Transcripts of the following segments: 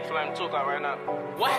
Flame 2 car right now. What?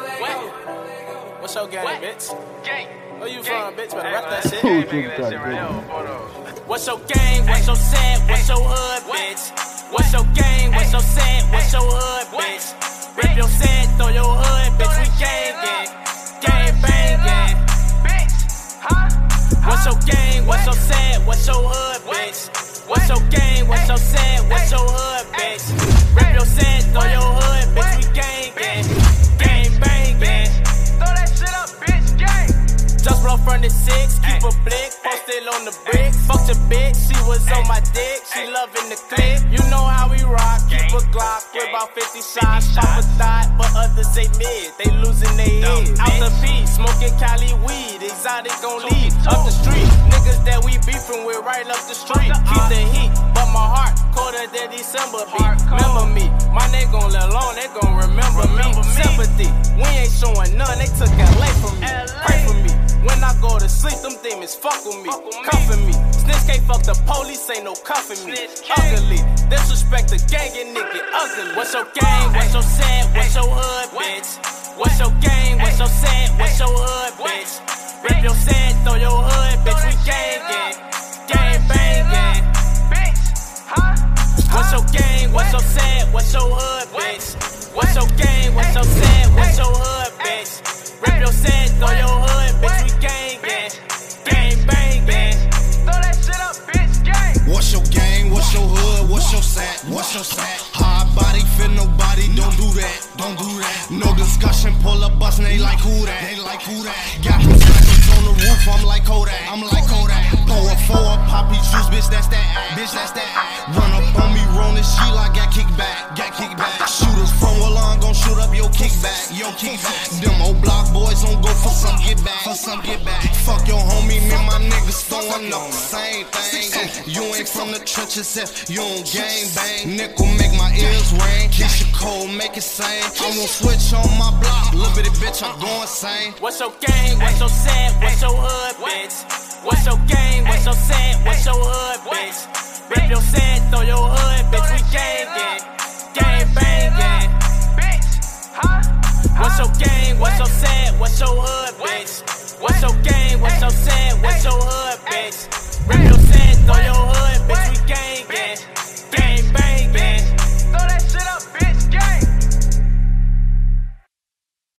What's your game, bitch? Gang. Where you from, bitch? Better rap that shit. Gang, nigga, that shit right here. Hold on. What's your gang? What's your set? What's your hood, bitch? What's your gang? What's your set? What's your hood, bitch? Rip your set, throw your hood, bitch. We gang gang. Gang bang gang. Bitch. Huh? What's your gang? What's your set? What's your hood, bitch? What's your gang? What's your set? What's your hood, bitch? Rip your set, throw your hood, bitch. We gang gang. Gang bang gang. Throw that shit up, bitch. Gang. Just blow from the 6, keep a blick, posted on the brick. Fuck your bitch, she was on my dick, she loving the click. You know how we rock, keep a Glock with about 50 shots. Pop a thought, but others say mid, they losing their head. Out the beat, smoking Cali weed, exotic gon' lead. Up the street, niggas that we beefing with right up the street. Keep the heat, but my heart colder than December beat. Remember me, my name gon' live long, they gon' remember me. Sympathy, we ain't showing none, they took LA from me. Pray for me. When I go to sleep, them demons fuck with me, cuffin' me. Snitch can't fuck the police, ain't no cuffin' me. Ugly, disrespect the gang and nigga ugly. What's your gang? What's your set? What's your hood, bitch? What's your gang? What's your set? What's your hood, bitch? Rip your set, throw your hood, bitch. We gang gang, gang bang gang. Bitch. Huh? What's your gang? What's your set? What's your hood, bitch? What's your gang? What's your set? What's your hood, bitch? Rip your set, throw your hood, bitch. We gang gang, gang bang gang. Throw that shit up, bitch. Gang. What's your gang? What's your hood? What's your sack? What's your sack? Hard body, fit nobody. Don't do that. Don't do that. No discussion. Pull up bus and they like who that? They like who that? Got them slappers on the roof. I'm like Kodak. I'm like Kodak. Pour a four, poppy juice, bitch. That's that. Bitch, that's that. Run up on me, rolling shit like got kickback. Got kickback. Shooters from Wallon gon' shoot up your kickback. Yo kickback. Them old block boys don't go for some get back. For some get back. Fuck your homie, me and my niggas throwing up the same thing. You ain't from the trenches if you don't gang bang. Nickel make my ears ring. Keisha Cole make it sing. I won't switch on my block. Little bitty bitch, I'm going insane. What's your gang? What's your set? What's your hood, bitch? What's your gang? What's your set? What's your hood, bitch? Rip your set, throw your